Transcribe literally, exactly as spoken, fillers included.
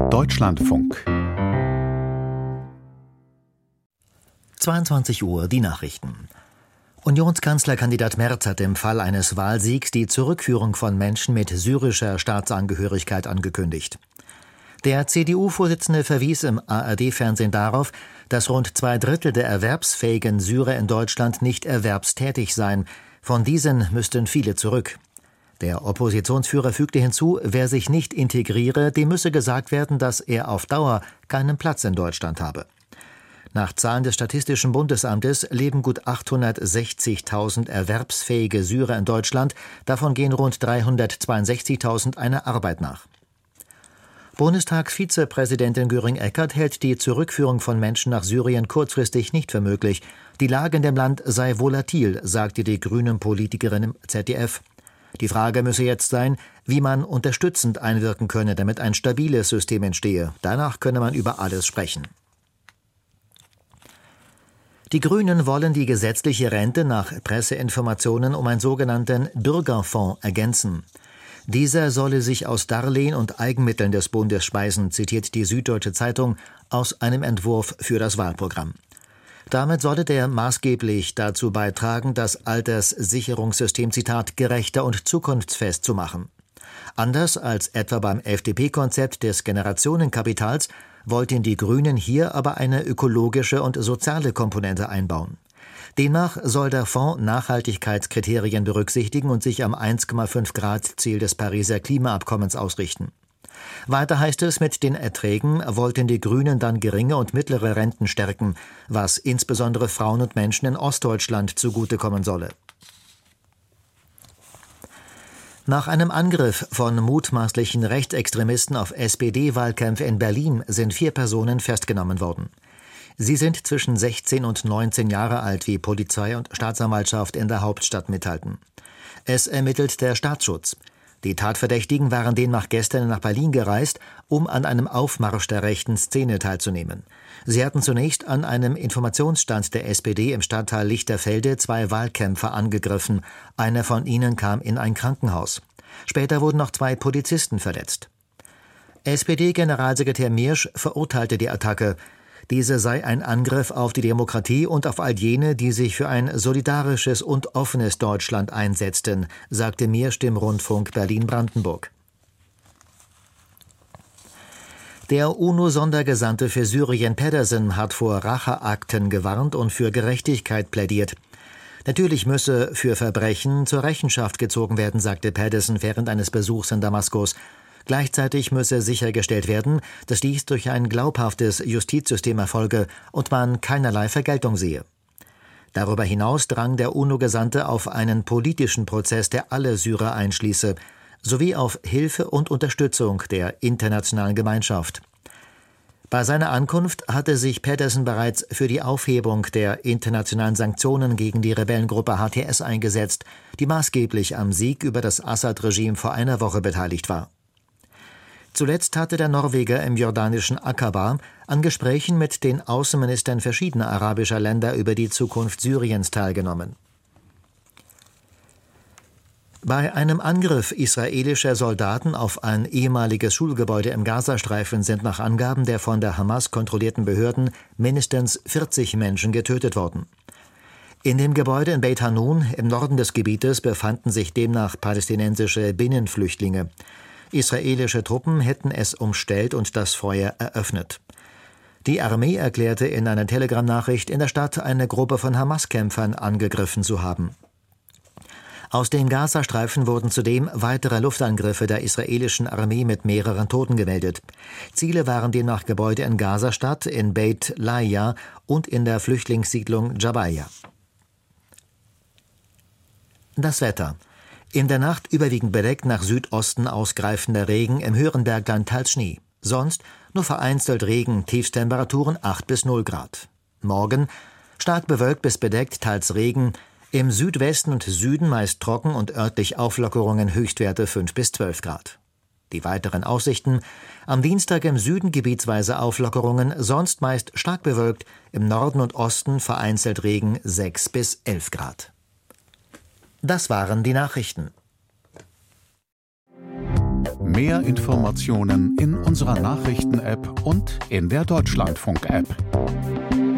Deutschlandfunk. zweiundzwanzig Uhr, die Nachrichten. Unionskanzlerkandidat Merz hat im Fall eines Wahlsiegs die Zurückführung von Menschen mit syrischer Staatsangehörigkeit angekündigt. Der C D U-Vorsitzende verwies im A R D-Fernsehen darauf, dass rund zwei Drittel der erwerbsfähigen Syrer in Deutschland nicht erwerbstätig seien. Von diesen müssten viele zurück. Der Oppositionsführer fügte hinzu, wer sich nicht integriere, dem müsse gesagt werden, dass er auf Dauer keinen Platz in Deutschland habe. Nach Zahlen des Statistischen Bundesamtes leben gut achthundertsechzigtausend erwerbsfähige Syrer in Deutschland, davon gehen rund dreihundertzweiundsechzigtausend einer Arbeit nach. Bundestagsvizepräsidentin Göring-Eckardt hält die Zurückführung von Menschen nach Syrien kurzfristig nicht für möglich. Die Lage in dem Land sei volatil, sagte die Grünen-Politikerin im Z D F. Die Frage müsse jetzt sein, wie man unterstützend einwirken könne, damit ein stabiles System entstehe. Danach könne man über alles sprechen. Die Grünen wollen die gesetzliche Rente nach Presseinformationen um einen sogenannten Bürgerfonds ergänzen. Dieser solle sich aus Darlehen und Eigenmitteln des Bundes speisen, zitiert die Süddeutsche Zeitung aus einem Entwurf für das Wahlprogramm. Damit solle der maßgeblich dazu beitragen, das Alterssicherungssystem, Zitat, gerechter und zukunftsfest zu machen. Anders als etwa beim F D P-Konzept des Generationenkapitals wollten die Grünen hier aber eine ökologische und soziale Komponente einbauen. Demnach soll der Fonds Nachhaltigkeitskriterien berücksichtigen und sich am eins Komma fünf Grad Ziel des Pariser Klimaabkommens ausrichten. Weiter heißt es, mit den Erträgen wollten die Grünen dann geringe und mittlere Renten stärken, was insbesondere Frauen und Menschen in Ostdeutschland zugutekommen solle. Nach einem Angriff von mutmaßlichen Rechtsextremisten auf S P D-Wahlkämpfe in Berlin sind vier Personen festgenommen worden. Sie sind zwischen sechzehn und neunzehn Jahre alt, wie Polizei und Staatsanwaltschaft in der Hauptstadt mitteilten. Es ermittelt der Staatsschutz. Die Tatverdächtigen waren demnach gestern nach Berlin gereist, um an einem Aufmarsch der rechten Szene teilzunehmen. Sie hatten zunächst an einem Informationsstand der S P D im Stadtteil Lichterfelde zwei Wahlkämpfer angegriffen. Einer von ihnen kam in ein Krankenhaus. Später wurden noch zwei Polizisten verletzt. S P D-Generalsekretär Miersch verurteilte die Attacke. Diese sei ein Angriff auf die Demokratie und auf all jene, die sich für ein solidarisches und offenes Deutschland einsetzten, sagte Miersch dem Rundfunk Berlin-Brandenburg. Der UNO-Sondergesandte für Syrien Pedersen hat vor Racheakten gewarnt und für Gerechtigkeit plädiert. Natürlich müsse für Verbrechen zur Rechenschaft gezogen werden, sagte Pedersen während eines Besuchs in Damaskus. Gleichzeitig müsse sichergestellt werden, dass dies durch ein glaubhaftes Justizsystem erfolge und man keinerlei Vergeltung sehe. Darüber hinaus drang der UNO-Gesandte auf einen politischen Prozess, der alle Syrer einschließe, sowie auf Hilfe und Unterstützung der internationalen Gemeinschaft. Bei seiner Ankunft hatte sich Pedersen bereits für die Aufhebung der internationalen Sanktionen gegen die Rebellengruppe H T S eingesetzt, die maßgeblich am Sieg über das Assad-Regime vor einer Woche beteiligt war. Zuletzt hatte der Norweger im jordanischen Aqaba an Gesprächen mit den Außenministern verschiedener arabischer Länder über die Zukunft Syriens teilgenommen. Bei einem Angriff israelischer Soldaten auf ein ehemaliges Schulgebäude im Gazastreifen sind nach Angaben der von der Hamas kontrollierten Behörden mindestens vierzig Menschen getötet worden. In dem Gebäude in Beit Hanun im Norden des Gebietes befanden sich demnach palästinensische Binnenflüchtlinge. Israelische Truppen hätten es umstellt und das Feuer eröffnet. Die Armee erklärte in einer Telegram-Nachricht, in der Stadt eine Gruppe von Hamas-Kämpfern angegriffen zu haben. Aus dem Gazastreifen wurden zudem weitere Luftangriffe der israelischen Armee mit mehreren Toten gemeldet. Ziele waren demnach Gebäude in Gazastadt, in Beit Lahiya und in der Flüchtlingssiedlung Jabalia. Das Wetter. In der Nacht überwiegend bedeckt, nach Südosten ausgreifender Regen, im höheren Bergland teils Schnee. Sonst nur vereinzelt Regen, Tiefstemperaturen acht bis null Grad. Morgen stark bewölkt bis bedeckt, teils Regen, im Südwesten und Süden meist trocken und örtlich Auflockerungen, Höchstwerte fünf bis zwölf Grad. Die weiteren Aussichten: am Dienstag im Süden gebietsweise Auflockerungen, sonst meist stark bewölkt, im Norden und Osten vereinzelt Regen, sechs bis elf Grad. Das waren die Nachrichten. Mehr Informationen in unserer Nachrichten-App und in der Deutschlandfunk-App.